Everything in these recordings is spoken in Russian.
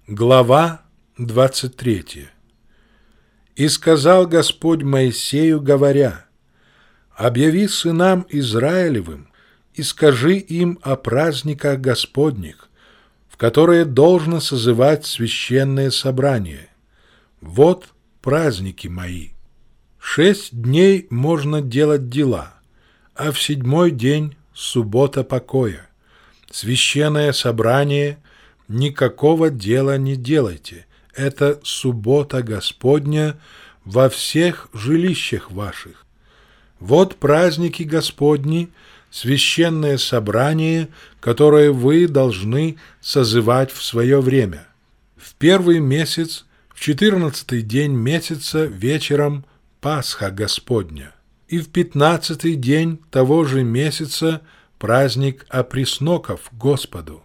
Глава 23. «И сказал Господь Моисею, говоря: объяви сынам Израилевым и скажи им о праздниках Господних, в которые должно созывать священное собрание. Вот праздники мои. 6 дней можно делать дела, а в 7-й день суббота покоя. Священное собрание никакого дела не делайте. Это суббота Господня во всех жилищах ваших. Вот праздники Господни, священное собрание, которое вы должны созывать в свое время. В 1-й месяц, в 14-й день месяца вечером Пасха Господня, и в 15-й день того же месяца праздник опресноков Господу.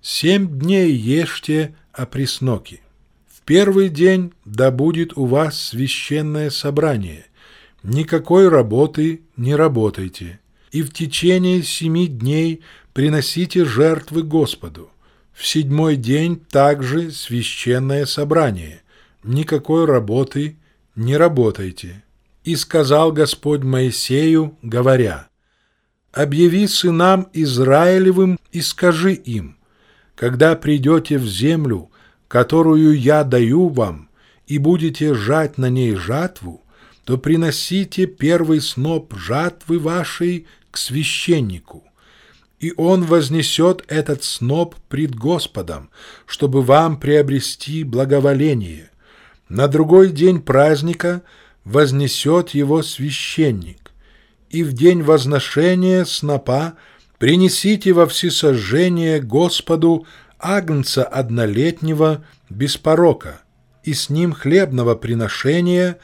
7 дней ешьте опресноки. В 1-й день да будет у вас священное собрание. Никакой работы не работайте. И в течение 7 дней приносите жертвы Господу. В 7-й день также священное собрание. Никакой работы не работайте. И сказал Господь Моисею, говоря: объяви сынам Израилевым и скажи им: когда придете в землю, которую я даю вам, и будете жать на ней жатву, то приносите 1-й сноп жатвы вашей к священнику, и он вознесет этот сноп пред Господом, чтобы вам приобрести благоволение. На другой день праздника вознесет его священник, и в день возношения снопа принесите во всесожжение Господу агнца однолетнего без порока, и с ним хлебного приношения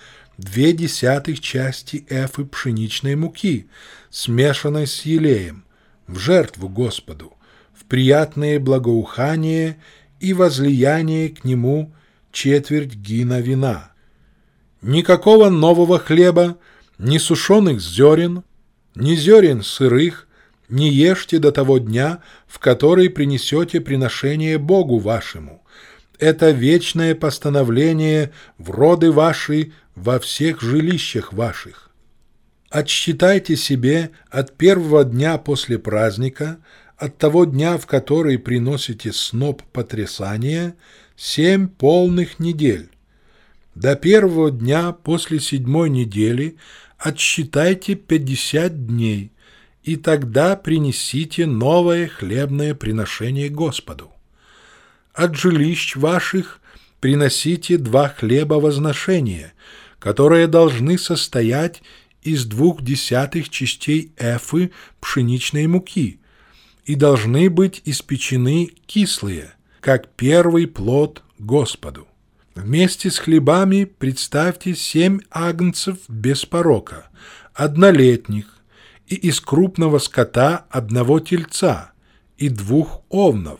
0,2 части эфы пшеничной муки, смешанной с елеем, в жертву Господу, в приятное благоухание и возлияние к нему 1/4 гина вина. Никакого нового хлеба, ни сушеных зерен, ни зерен сырых не ешьте до того дня, в который принесете приношение Богу вашему. Это вечное постановление в роды ваши во всех жилищах ваших. Отсчитайте себе от 1-го дня после праздника, от того дня, в который приносите сноп потрясания, 7 полных недель. До 1-го дня после 7-й недели отсчитайте 50 дней, и тогда принесите новое хлебное приношение Господу. От жилищ ваших приносите 2 хлеба возношения, которые должны состоять из 0,2 частей эфы пшеничной муки, и должны быть испечены кислые, как 1-й плод Господу. Вместе с хлебами представьте 7 агнцев без порока, однолетних, и из крупного скота 1 тельца, и 2 овнов.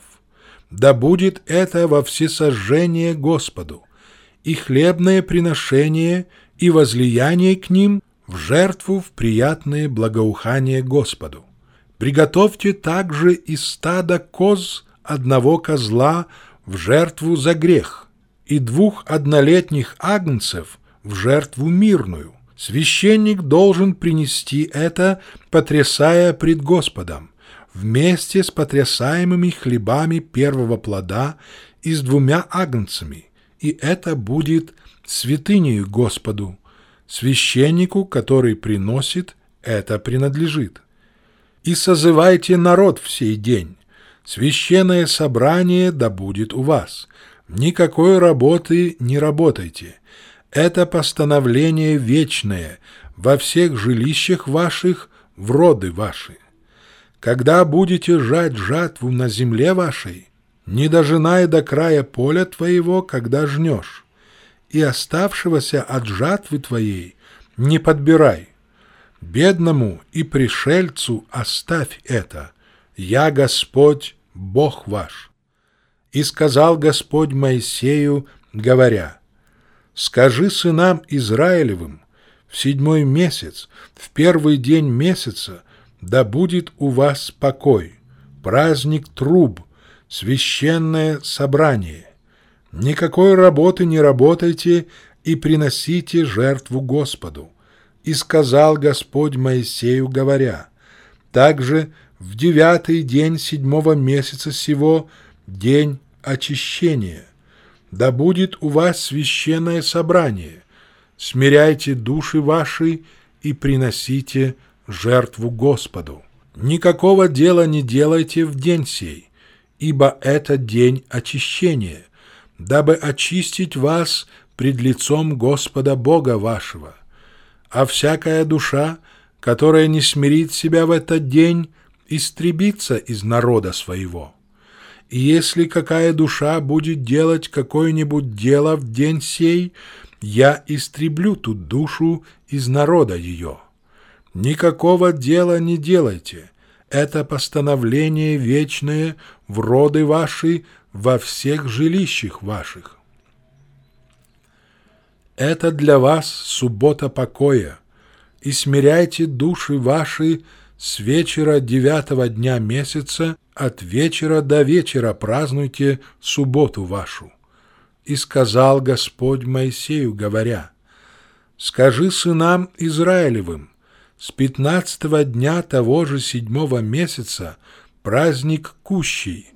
Да будет это во всесожжение Господу, и хлебное приношение, и возлияние к ним в жертву в приятное благоухание Господу. Приготовьте также из стада коз 1 козла в жертву за грех, и 2 однолетних агнцев в жертву мирную. Священник должен принести это, потрясая пред Господом, вместе с потрясаемыми хлебами 1-го плода и с 2 агнцами, и это будет святынею Господу. Священнику, который приносит, это принадлежит. И созывайте народ в сей день. Священное собрание да будет у вас. Никакой работы не работайте. Это постановление вечное во всех жилищах ваших, в роды ваши. Когда будете жать жатву на земле вашей, не дожинай до края поля твоего, когда жнешь, и оставшегося от жатвы твоей не подбирай. Бедному и пришельцу оставь это. Я Господь, Бог ваш. И сказал Господь Моисею, говоря: скажи сынам Израилевым: в 7-й месяц, в 1-й день месяца, да будет у вас покой, праздник труб, священное собрание. Никакой работы не работайте и приносите жертву Господу. И сказал Господь Моисею, говоря: также в 9-й день 7-го месяца сего день очищения. Да будет у вас священное собрание. Смиряйте души ваши и приносите жертву Господу. Никакого дела не делайте в день сей, ибо это день очищения, дабы очистить вас пред лицом Господа Бога вашего. А всякая душа, которая не смирит себя в этот день, истребится из народа своего. И если какая душа будет делать какое-нибудь дело в день сей, я истреблю ту душу из народа ее. Никакого дела не делайте. Это постановление вечное в роды ваши во всех жилищах ваших. Это для вас суббота покоя, и смиряйте души ваши с вечера 9-го дня месяца, от вечера до вечера празднуйте субботу вашу. И сказал Господь Моисею, говоря: скажи сынам Израилевым, с 15-го дня того же 7-го месяца праздник Кущий,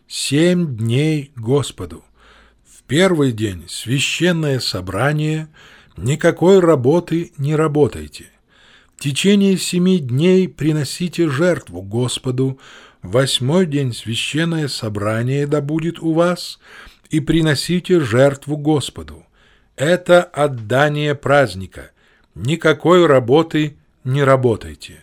7 дней Господу. В первый день священное собрание, никакой работы не работайте. В течение 7 дней приносите жертву Господу, в 8-й день священное собрание да будет у вас, и приносите жертву Господу. Это отдание праздника, никакой работы не работайте.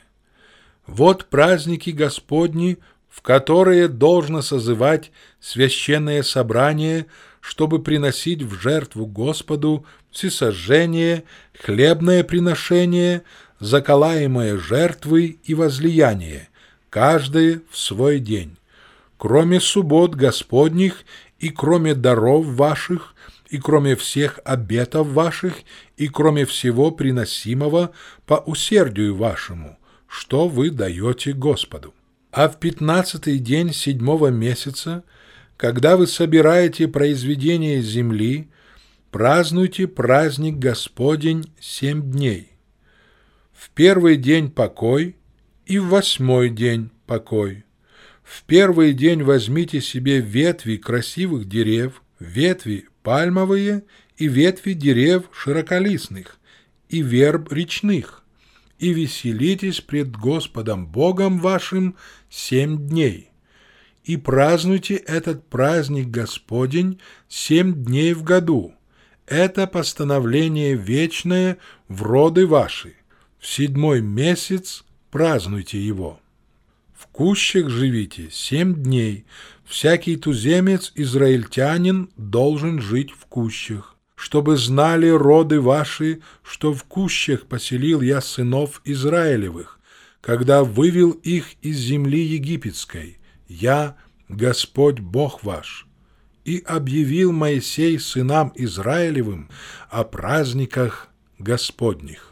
Вот праздники Господни, в которые должно созывать священное собрание, чтобы приносить в жертву Господу всесожжение, хлебное приношение, заколаемые жертвы и возлияние, каждое в свой день, кроме суббот Господних и кроме даров ваших, и кроме всех обетов ваших, и кроме всего приносимого по усердию вашему, что вы даете Господу. А в 15-й день 7-го месяца, когда вы собираете произведение земли, празднуйте праздник Господень 7 дней. В первый день покой и в 8-й день покой. В первый день возьмите себе ветви красивых дерев, ветви пальмовые и ветви дерев широколистных, и верб речных, и веселитесь пред Господом Богом вашим 7 дней. И празднуйте этот праздник Господень 7 дней в году. Это постановление вечное в роды ваши. В 7-й месяц празднуйте его. В кущах живите 7 дней. Всякий туземец-израильтянин должен жить в кущах, чтобы знали роды ваши, что в кущах поселил я сынов Израилевых, когда вывел их из земли египетской. Я Господь Бог ваш. И объявил Моисей сынам Израилевым о праздниках Господних.